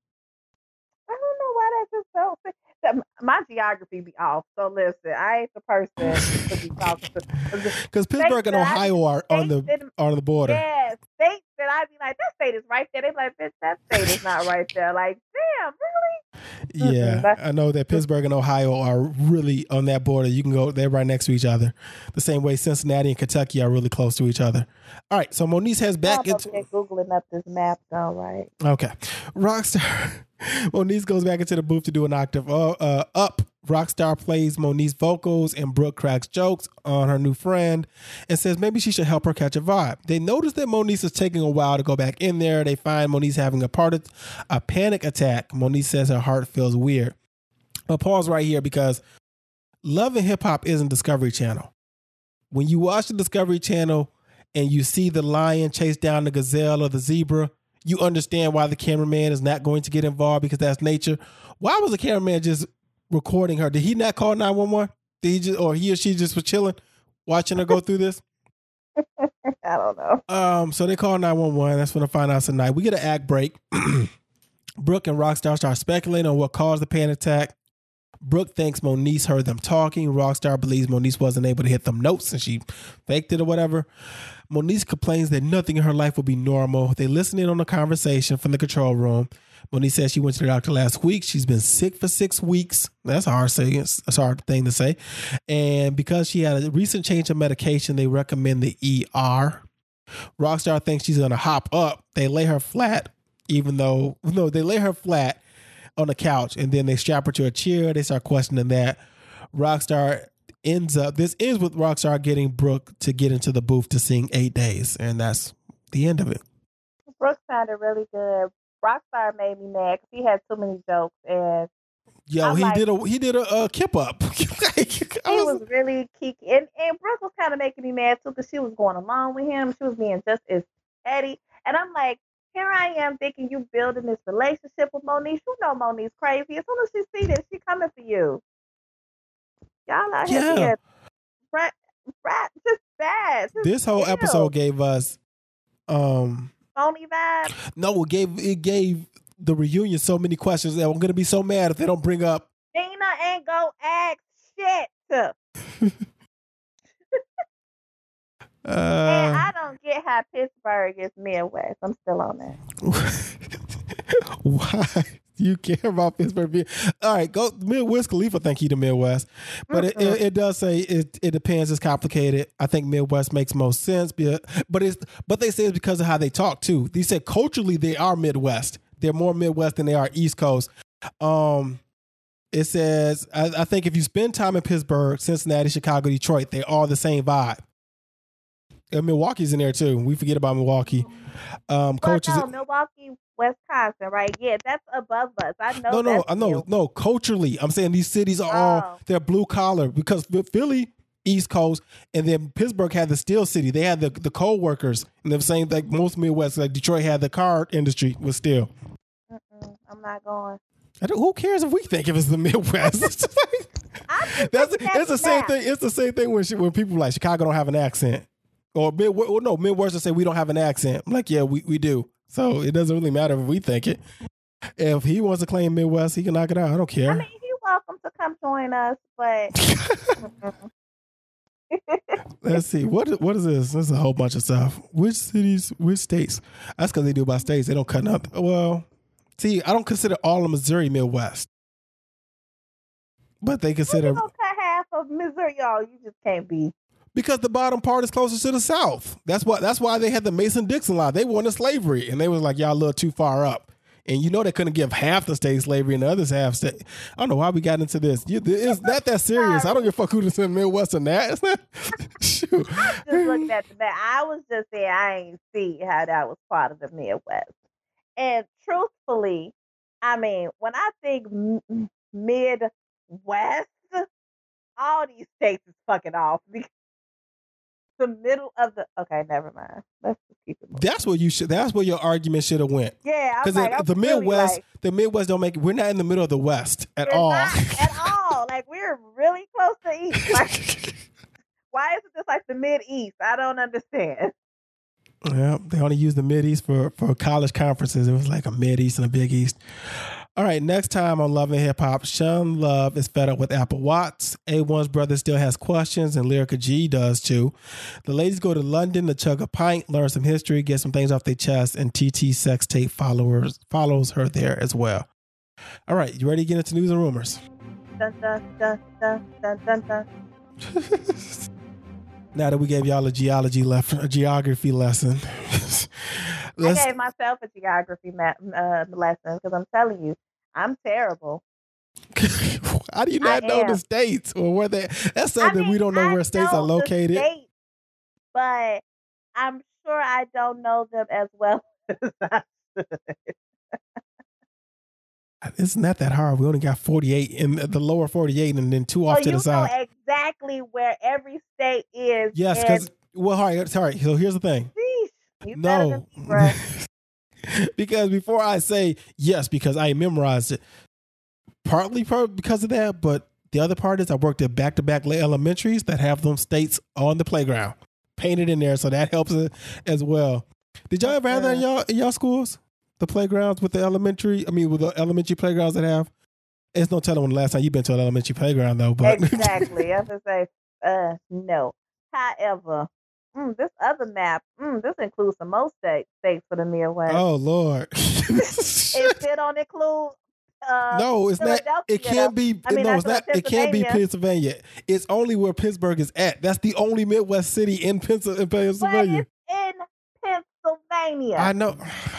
I don't know why that's just so. My geography be off, so listen, I ain't the person to be talking to. Because Pittsburgh and Ohio are on the that, on the border. Yeah, states that I be like, that state is right there. They be like, bitch, that state is not right there. Like, damn, really? Yeah, mm-hmm. I know that Pittsburgh and Ohio are really on that border. You can go, they're right next to each other. The same way Cincinnati and Kentucky are really close to each other. All right, so Moniece has back into Googling up this map, though, right? Okay, Rockstar. Moniece goes back into the booth to do an octave uh, uh, up. Rockstar plays Moniece vocals and Brooke cracks jokes on her new friend and says maybe she should help her catch a vibe. They notice that Moniece is taking a while to go back in there. They find Moniece having a part of a panic attack. Moniece says her heart feels weird. I'll pause right here because Love and Hip Hop isn't Discovery Channel. When you watch the Discovery Channel and you see the lion chase down the gazelle or the zebra, you understand why the cameraman is not going to get involved because that's nature. Why was the cameraman just recording her? Did he not call nine one one? Did he just, or he or she just was chilling, watching her go through this? I don't know. Um, so they call nine one one. That's when I find out tonight. We get an act break. Brooke and Rockstar start speculating on what caused the panic attack. Brooke thinks Moniece heard them talking. Rockstar believes Moniece wasn't able to hit them notes and she faked it or whatever. Moniece complains that nothing in her life will be normal. They listen in on the conversation from the control room. Moniece says she went to the doctor last week. She's been sick for six weeks. That's a hard saying. It's a hard thing to say. And because she had a recent change of medication, they recommend the E R. Rockstar thinks she's going to hop up. They lay her flat, even though, no, they lay her flat on the couch and then they strap her to a chair. They start questioning that. Rockstar ends up, this ends with Rockstar getting Brooke to get into the booth to sing Eight Days. And that's the end of it. Brooke sounded really good. Rockstar made me mad because he had too many jokes. And Yo, I'm he like, did a he did a, a kip up. like, he was, was really kiki. And, and Brooke was kind of making me mad too because she was going along with him. She was being just as petty. And I'm like, here I am thinking you building this relationship with Moniece. You know Moniece crazy. As soon as she see this, she coming for you. Y'all out yeah. here rat, rat, just bad. Just this whole chill. episode gave us um phony vibe. No, it gave it gave the reunion so many questions that I'm gonna be so mad if they don't bring up. Nina ain't go ask shit. Uh, and I don't get how Pittsburgh is Midwest. I'm still on that. Why do you care about Pittsburgh? All right, go Midwest. Khalifa think he the Midwest, but mm-hmm. it, it, it does say it. It depends. It's complicated. I think Midwest makes most sense, but it's but they say it's because of how they talk too. They said culturally they are Midwest. They're more Midwest than they are East Coast. Um, it says I, I think if you spend time in Pittsburgh, Cincinnati, Chicago, Detroit, they're all the same vibe. And Milwaukee's in there too. We forget about Milwaukee. Um, Well, coaches. no, Milwaukee, Wisconsin, right? Yeah, that's above us. I know. No, no, that's I know, new. no. Culturally, I'm saying these cities are all Oh. they're blue collar because Philly, East Coast, and then Pittsburgh had the steel city. They had the the coal workers, and the same like most Midwest, like Detroit had the car industry with steel. Mm-mm, I'm not going. I don't, who cares if we think if it's the Midwest? That's it's the same thing. It's the same thing when when people like Chicago don't have an accent, or mid well, no Midwestern say we don't have an accent. I'm like, yeah, we, we do. So it doesn't really matter if we think it. If he wants to claim Midwest, he can knock it out. I don't care. I mean, you're welcome to come join us, but let's see what what is this? This is a whole bunch of stuff. Which cities? Which states? That's because they do by states. They don't cut nothing. Well, see, I don't consider all of Missouri Midwest. But they consider you don't cut half of Missouri, y'all. You just can't be. Because the bottom part is closer to the South. That's why. That's why they had the Mason-Dixon line. They wanted slavery, and they was like, "Y'all a little too far up." And you know they couldn't give half the state slavery, and the others half state. I don't know why we got into this. You, it's not that serious. I don't give a fuck who's in the Midwest and that. It's not. Shoot. I'm just looking at the map. I was just saying I ain't see how that was part of the Midwest. And truthfully, I mean, when I think m- Midwest, all these states is fucking off because the middle of the. Okay, never mind. Let's just keep it moving. That's where you should. That's where your argument should have went. Yeah, because like, the really Midwest, like, the Midwest don't make. We're not in the middle of the West at we're all. Not at all. Like we're really close to East. Like, why isn't this like the Mid East? I don't understand. Yeah, they only use the Mid East for, for college conferences. It was like a Mid East and a Big East. All right, next time on Love and Hip Hop, Sean Love is fed up with Apple Watts. A one's brother still has questions, and Lyrica G does too. The ladies go to London to chug a pint, learn some history, get some things off their chest, and T T Sex Tape followers follows her there as well. All right, you ready to get into news and rumors? Dun, dun, dun, dun, dun, dun, dun. Now that we gave y'all a geology lesson, a geography lesson. I gave myself a geography ma- uh, lesson because I'm telling you, I'm terrible. How do you not I know am. the states or where they? That's something I mean, we don't know I where states know are located. the states, but I'm sure I don't know them as well as I should. It's not that hard. We only got forty-eight in the lower forty-eight and then two So off to you the side. know exactly where every state is. Yes, because, well, all right, sorry. So here's the thing. Sheesh, you No. better than me, Because before I say yes, because I memorized it, partly because of that, but the other part is I worked at back-to-back elementaries that have them states on the playground painted in there, so that helps as well. Did y'all ever have that in y'all, in y'all schools? The playgrounds with the elementary, I mean, with the elementary playgrounds that have, it's no telling when the last time you've been to an elementary playground, though. But Exactly. I was going to say, uh, no. However, mm, this other map, mm, this includes some most states, states for the Midwest. Oh, Lord. It don't include uh, no, it's not. It can't be. I mean, no, it's not. It can't be Pennsylvania. It's only where Pittsburgh is at. That's the only Midwest city in Pennsylvania. But it's in Pennsylvania. I know.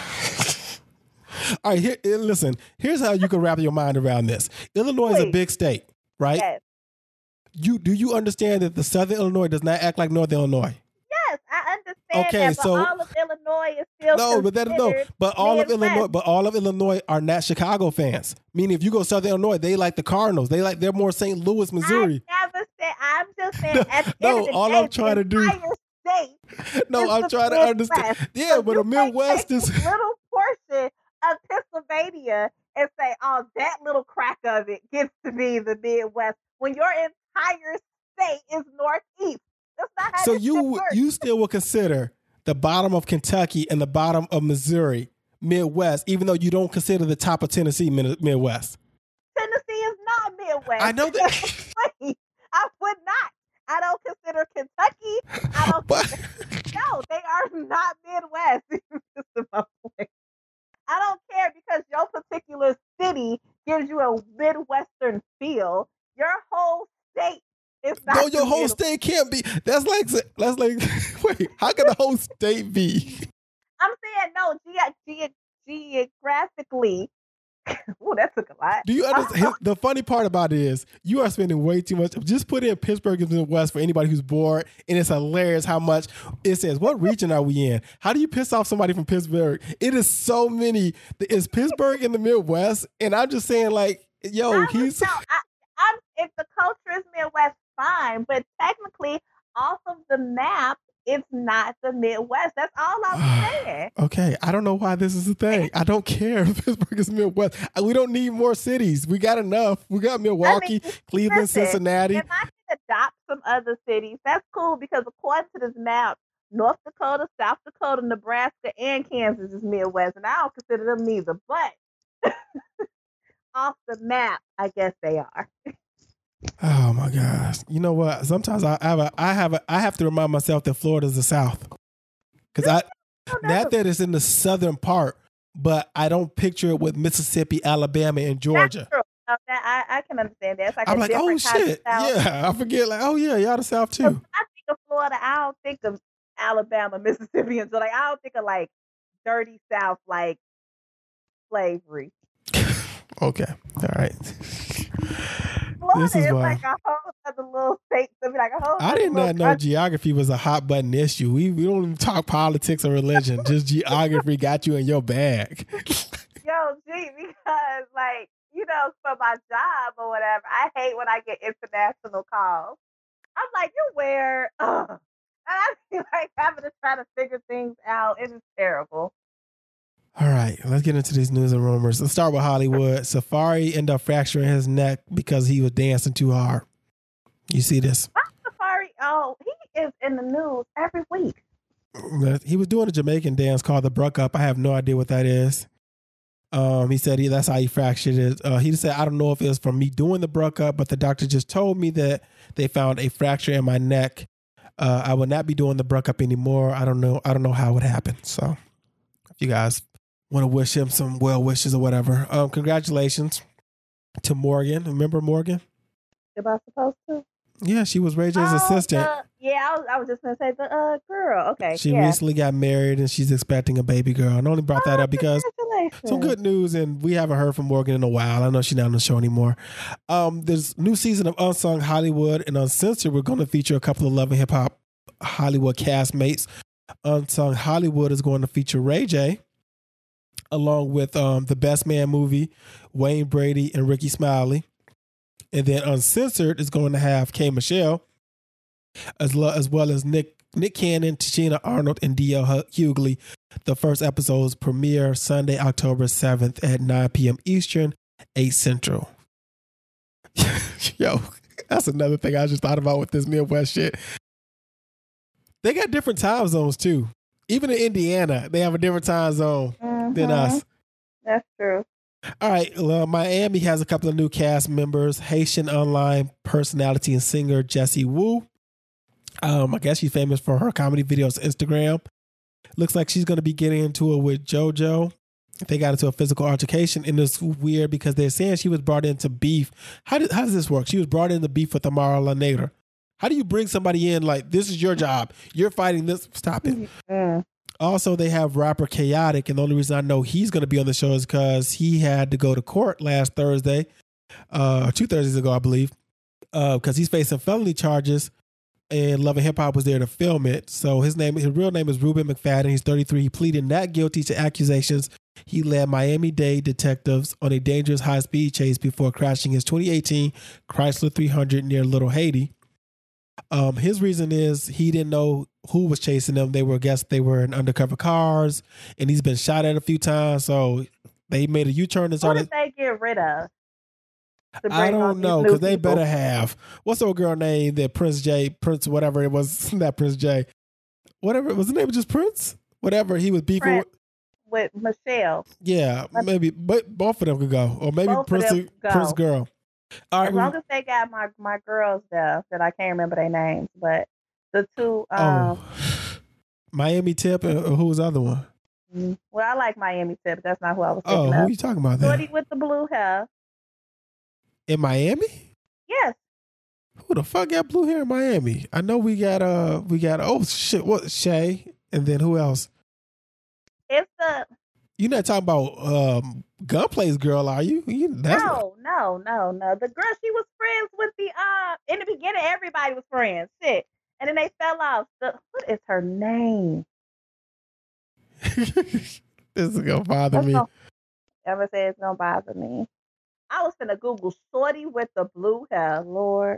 All right, here, listen. Here's how you can wrap your mind around this. Illinois Please. is a big state, right? Yes. You do you understand that the Southern Illinois does not act like Northern Illinois? Yes, I understand okay, that. But so, all of Illinois is still no, but that no, but all Midwest. of Illinois, but all of Illinois are not Chicago fans. Meaning, if you go to Southern Illinois, they like the Cardinals. They like they're more Saint Louis, Missouri. I never said. I'm just saying. At the no, end of the all day, I'm trying to do. State no, I'm trying to understand. Yeah, so but the Midwest is little portion of Pennsylvania and say, "Oh, that little crack of it gets to be the Midwest." When your entire state is Northeast, that's not how so this you shit works. you still will consider the bottom of Kentucky and the bottom of Missouri Midwest, even though you don't consider the top of Tennessee Midwest. Tennessee is not Midwest. I know that. I would not. I don't consider Kentucky. I don't. but, consider, no, they are not Midwest. This is my point. I don't care because your particular city gives you a Midwestern feel. Your whole state is not. No, your whole Midwest. state can't be. That's like that's like. Wait, how can the whole state be? I'm saying no. Ge- ge- geographically, Ooh, that took a lot. Do you understand? The funny part about it is you are spending way too much. Just put in Pittsburgh in the West for anybody who's bored, and it's hilarious how much it says. What region are we in? How do you piss off somebody from Pittsburgh? It is so many. Is Pittsburgh in the Midwest? And I'm just saying, like, yo, I he's. No, I, I'm, if the culture is Midwest, fine, but technically, off of the map, it's not the Midwest. That's all I'm saying. Okay, I don't know why this is a thing. I don't care if Pittsburgh is Midwest. We don't need more cities. We got enough. We got Milwaukee, I mean, Cleveland, listen, Cincinnati. If I can adopt some other cities, that's cool because according to this map, North Dakota, South Dakota, Nebraska, and Kansas is Midwest, and I don't consider them neither. But off the map, I guess they are. Oh my gosh! You know what? Sometimes I have a, I have a, I have to remind myself that Florida's the South, because I not that it's in the southern part, but I don't picture it with Mississippi, Alabama, and Georgia. That's true. Uh, that, I I can understand that. It's like I'm a like, oh shit, yeah. I forget, like, oh yeah, y'all the South too. When I think of Florida, I don't think of Alabama, Mississippi, and so like I don't think of like dirty South, like slavery. Okay, all right. Florida this is, is like a whole other little state. To be like a whole I did not know country. Geography was a hot button issue. We we don't even talk politics or religion. Just geography got you in your bag. Yo, gee, because like you know, for my job or whatever, I hate when I get international calls. I'm like, you where? Ugh. And I feel like having to try to figure things out. It is terrible. All right, let's get into these news and rumors. Let's start with Hollywood. Safaree ended up fracturing his neck because he was dancing too hard. You see this? Safaree, oh, he is in the news every week. He was doing a Jamaican dance called the Bruck Up. I have no idea what that is. Um, he said he, that's how he fractured it. Uh, he just said, I don't know if it was from me doing the Bruck Up, but the doctor just told me that they found a fracture in my neck. Uh, I will not be doing the Bruck Up anymore. I don't know. I don't know how it happened. So if you guys want to wish him some well wishes or whatever. Um, congratulations to Morgan. Remember Morgan? Am I supposed to? Yeah, she was Ray J's oh, assistant. The, yeah, I was, I was just going to say the uh, girl. Okay. She yeah. recently got married and she's expecting a baby girl. And I only brought oh, that up because some good news, and we haven't heard from Morgan in a while. I know she's not on the show anymore. Um, there's new season of Unsung Hollywood and Uncensored. We're going to feature a couple of Love and Hip Hop Hollywood castmates. Unsung Hollywood is going to feature Ray J, along with um, the Best Man movie, Wayne Brady and Ricky Smiley. And then Uncensored is going to have K. Michelle, as, lo- as well as Nick Nick Cannon, Tashina Arnold, and D L Hughley. The first episodes premiere Sunday, October seventh at nine p.m. Eastern, eight Central. Yo, that's another thing I just thought about with this Midwest shit. They got different time zones too. Even in Indiana, they have a different time zone mm-hmm. than us. That's true. All right. Well, Miami has a couple of new cast members. Haitian online personality and singer Jessie Woo. Um, I guess she's famous for her comedy videos on Instagram. Looks like she's going to be getting into it with JoJo. They got into a physical altercation, and it's weird because they're saying she was brought into beef. How, did, how does this work? She was brought into beef with Amara Nader. How do you bring somebody in like, this is your job, you're fighting this? Stop it. Mm-hmm. Also, they have rapper Chaotic, and the only reason I know he's going to be on the show is because he had to go to court last Thursday, uh, two Thursdays ago, I believe, because uh, he's facing felony charges, and Love and Hip Hop was there to film it. So his name, his real name is Ruben McFadden. He's thirty-three. He pleaded not guilty to accusations. He led Miami-Dade detectives on a dangerous high-speed chase before crashing his twenty eighteen Chrysler three hundred near Little Haiti. Um, his reason is he didn't know who was chasing them. They were, I guess they were in undercover cars, and he's been shot at a few times. So they made a U-turn and started. What did they get rid of? I don't know, because they better have. What's the old girl name that Prince J, Prince, whatever it was, not Prince J, whatever, was the name just Prince? Whatever, he was beefing with. With Michelle. Yeah, maybe, but both of them could go. Or maybe both Prince, Prince girl. All right, as long as they got my, my girls there, that I can't remember their names, but the two. Um, oh. Miami Tip, or who was the other one? Well, I like Miami Tip. That's not who I was thinking Oh, of. who are you talking about then? Shorty with the blue hair. In Miami? Yes. Who the fuck got blue hair in Miami? I know we got, uh, we got, oh shit, what, Shay? And then who else? It's the, You're not talking about um, Gunplay's girl, are you? you that's no, not... no, no, no. The girl, she was friends with the, uh, in the beginning, everybody was friends. Shit. And then they fell off. The, what is her name? This is going to bother That's me. Gonna, ever say it's going to bother me. I was finna Google shorty with the blue hair, Lord.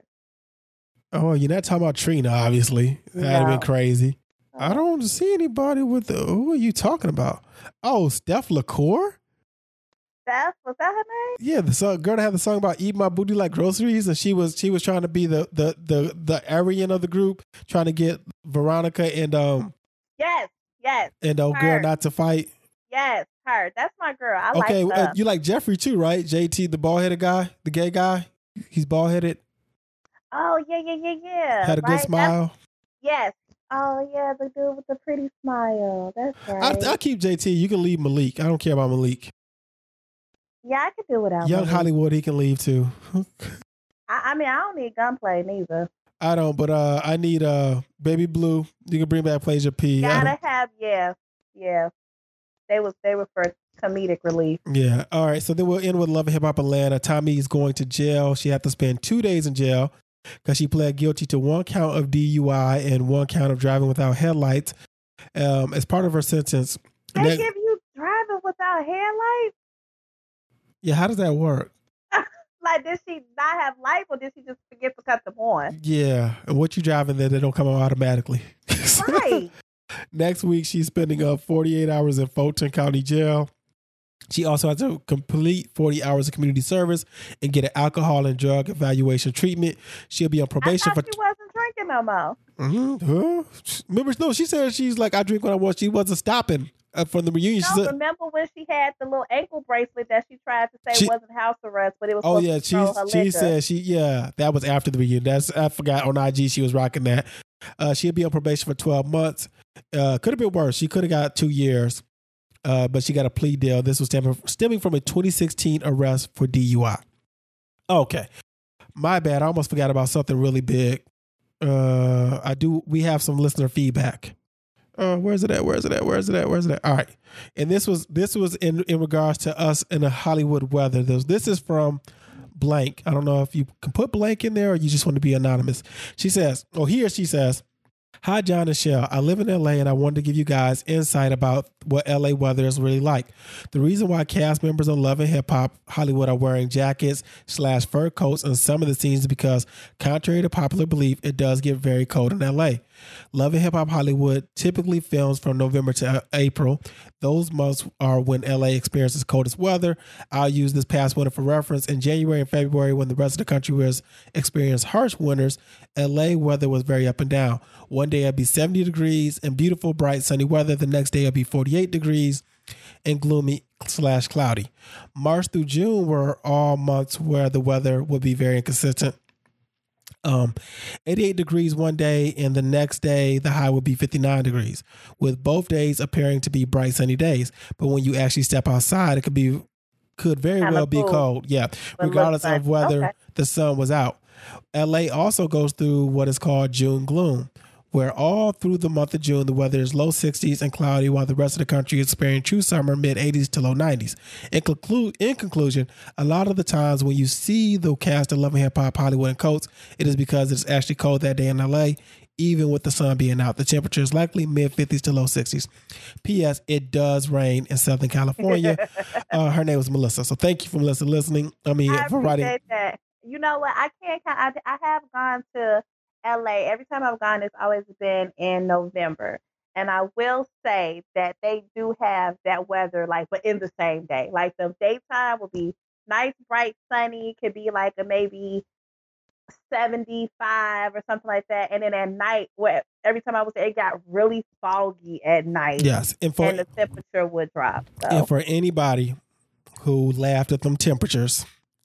Oh, you're not talking about Trina, obviously. That'd have no. been crazy. I don't see anybody with the. Who are you talking about? Oh, Steph LaCour? Steph, was that her name? Yeah, the song, girl that had the song about eat my booty like groceries, and she was she was trying to be the the the the Aryan of the group, trying to get Veronica and um. Yes, yes. And old girl not to fight. Yes, her. That's my girl. I okay, like. Okay, uh, you like Jeffrey too, right? J T, the bald headed guy, the gay guy. He's bald headed. Oh yeah, yeah, yeah, yeah. Had a right? good smile. That's, yes. Oh, yeah, the dude with the pretty smile. That's right. I, I keep J T. You can leave Malik. I don't care about Malik. Yeah, I could do without Young Malik. Hollywood, he can leave too. I, I mean, I don't need Gunplay neither. I don't, but uh, I need uh, Baby Blue. You can bring back Plasia P. Gotta have, yeah, yeah. They was they were for comedic relief. Yeah. All right. So then we'll end with Love and Hip Hop Atlanta. Tommy is going to jail. She had to spend two days in jail because she pled guilty to one count of D U I and one count of driving without headlights. Um, as part of her sentence, they that, give you driving without headlights. Yeah, how does that work? Like, did she not have lights, or did she just forget to cut them on? Yeah, and what you driving there, they don't come on automatically. Right. Next week, she's spending up forty-eight hours in Fulton County Jail. She also has to complete forty hours of community service and get an alcohol and drug evaluation treatment. She'll be on probation I thought for. She wasn't drinking no more. Mm-hmm. Huh? Remember, no, she said she's like, I drink when I want. She wasn't stopping uh, from the reunion. No, she said, remember when she had the little ankle bracelet that she tried to say she, wasn't house arrest, but it was. Oh yeah, she she said she yeah that was after the reunion. That's I forgot on I G she was rocking that. Uh, she'll be on probation for twelve months. Uh, could have been worse. She could have got two years. Uh, but she got a plea deal. This was stemming, stemming from a twenty sixteen arrest for D U I. Okay. My bad. I almost forgot about something really big. Uh, I do. We have some listener feedback. Uh, where's it at? Where's it at? Where's it at? Where's it at? All right. And this was this was in, in regards to us in the Hollywood weather. This, this is from blank. I don't know if you can put blank in there or you just want to be anonymous. She says, oh, here she says, hi, John and Shell. I live in L A and I wanted to give you guys insight about what L A weather is really like. The reason why cast members on Love and Hip Hop Hollywood are wearing jackets slash fur coats in some of the scenes is because, contrary to popular belief, it does get very cold in L A. Love and Hip Hop Hollywood typically films from November to April. Those months are when L A experiences coldest weather. I'll use this past winter for reference. In January and February, when the rest of the country was experiencing harsh winters, L A weather was very up and down. One day it'd be seventy degrees and beautiful, bright, sunny weather. The next day it'd be forty-eight degrees and gloomy slash cloudy. March through June were all months where the weather would be very inconsistent. Um, eighty-eight degrees one day, and the next day the high would be fifty-nine degrees, with both days appearing to be bright sunny days. But when you actually step outside, it could be could very Kinda well cool. be cold. Yeah, but regardless like, of whether okay. the sun was out. L A also goes through what is called June gloom, where all through the month of June, the weather is low sixties and cloudy, while the rest of the country is experiencing true summer, mid eighties to low nineties. In, conclu- in conclusion, a lot of the times when you see the cast of Love and Hip Hop Hollywood in coats, it is because it's actually cold that day in L A, even with the sun being out. The temperature is likely mid fifties to low sixties. P S. It does rain in Southern California. uh, her name was Melissa. So thank you for Melissa listening. I mean, I for appreciate writing. that. You know what? I can't. I, I have gone to L A. Every time I've gone, it's always been in November. And I will say that they do have that weather, like, but in the same day. Like, the daytime will be nice, bright, sunny. Could be like a maybe seventy-five or something like that. And then at night, where every time I was there, it got really foggy at night. Yes. And, for, and the temperature would drop. So. And for anybody who laughed at them temperatures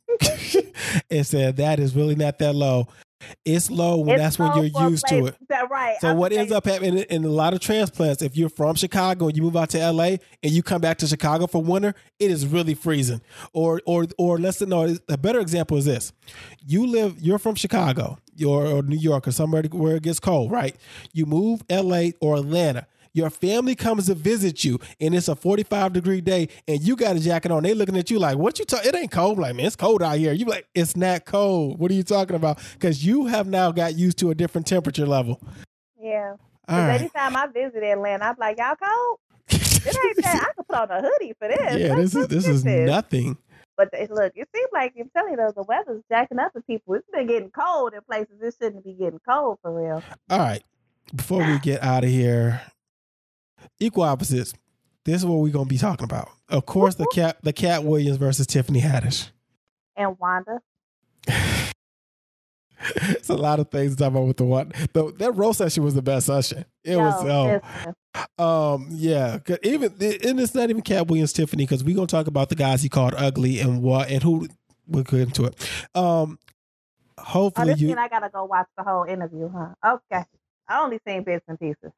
and said that is really not that low, it's low when it's that's when you're used to it. That right. So I'm what ends up happening in, in a lot of transplants, if you're from Chicago and you move out to L A and you come back to Chicago for winter, it is really freezing. Or or or let's know a better example is this: you live, you're from Chicago, you're or New York or somewhere where it gets cold, right? You move L A or Atlanta. Your family comes to visit you, and it's a forty-five degree day, and you got a jacket on. They looking at you like, what you talking? It ain't cold. Like, man, it's cold out here. You like, it's not cold. What are you talking about? Because you have now got used to a different temperature level. Yeah. Because right. anytime I visit Atlanta, I'm like, y'all cold? It ain't that. I could put on a hoodie for this. Yeah, this is this is nothing. But look, it seems like I'm telling you, the weather's jacking up for people. It's been getting cold in places it shouldn't be getting cold for real. All right. Before we get out of here, equal opposites. This is what we're gonna be talking about. Of course, the cat, the Cat Williams versus Tiffany Haddish, and Wanda. It's a lot of things to talk about with the one. The, that roast session was the best session. It Yo, was, um, um, yeah. Even and it's not even Cat Williams, Tiffany, because we're gonna talk about the guys he called ugly and what and who. We'll get into it. Um, hopefully, oh, this you. mean I gotta go watch the whole interview, huh? Okay. I only seen bits and pieces.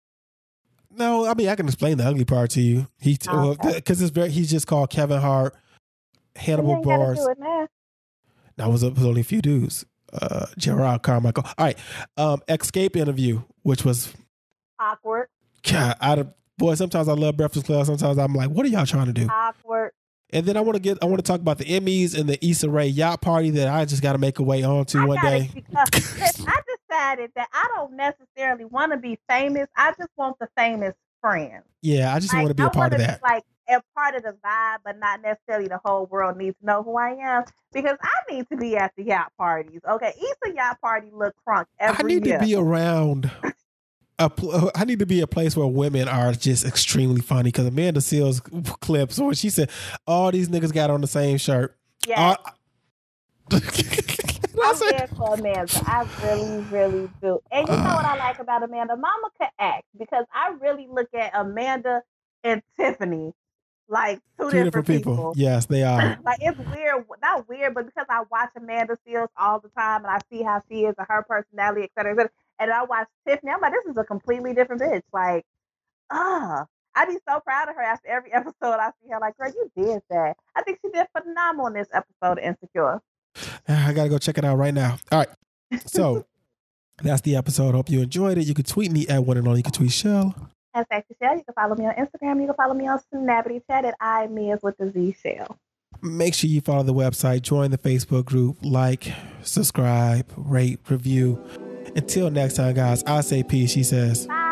No, I mean I can explain the ugly part to you. He because oh, okay. well, it's very. He's just called Kevin Hart, Hannibal Buress. That was, was only a few dudes. Uh, Gerard Carmichael. All right, um, Escape interview, which was awkward. God, I boy. Sometimes I love Breakfast Club. Sometimes I'm like, what are y'all trying to do? Awkward. And then I want to get. I want to talk about the Emmys and the Issa Rae yacht party that I just got to make a way on to I one day. I decided that I don't necessarily want to be famous. I just want the famous friends. Yeah, I just like, want to be a part of that. Like a part of the vibe, but not necessarily the whole world needs to know who I am because I need to be at the yacht parties. Okay, Issa yacht party look crunk every I need year. to be around. A pl- I need to be a place where women are just extremely funny because Amanda Seales clips where she said all these niggas got on the same shirt. Yeah. Uh, I'm there for Amanda. I really, really do. And you know uh, what I like about Amanda? Mama could act because I really look at Amanda and Tiffany like two, two different, different people. people. Yes, they are. Like it's weird, not weird, but because I watch Amanda Seales all the time and I see how she is and her personality, et cetera, et cetera. And I watch Tiffany, I'm like, this is a completely different bitch. Like, ah, I'd be so proud of her after every episode. I see her like, girl, you did that. I think she did phenomenal in this episode of Insecure. I gotta go check it out right now. All right, so that's the episode. Hope you enjoyed it. You can tweet me at one and only. You can tweet Shell. At Sexy Shell. You can follow me on Instagram. You can follow me on Snappity Chat at I Miz with the Z Shell. Make sure you follow the website, join the Facebook group, like, subscribe, rate, review. Until next time, guys, I say peace. She says bye.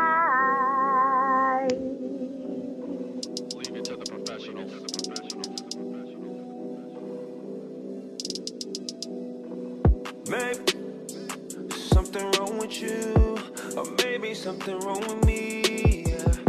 Leave it to the professionals. Maybe something wrong with you, or maybe something wrong with me.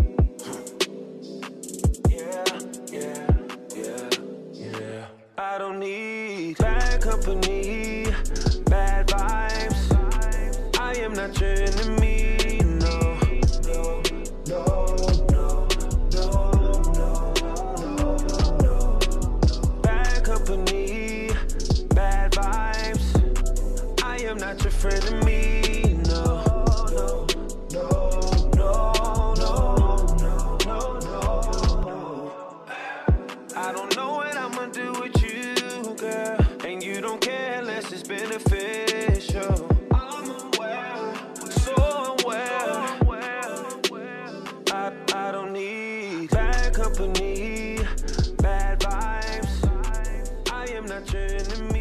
Yeah, yeah, yeah, yeah, yeah. I don't need bad company, bad vibes. I am not your enemy, no, no, no, no, no, no, no, no. Bad company, bad vibes. I am not your friend of me, no, no, no, no, no, no, no, no. I don't know what I'm gonna do with you, girl, and you don't care unless it's beneficial. Company, bad vibes. I am not your enemy.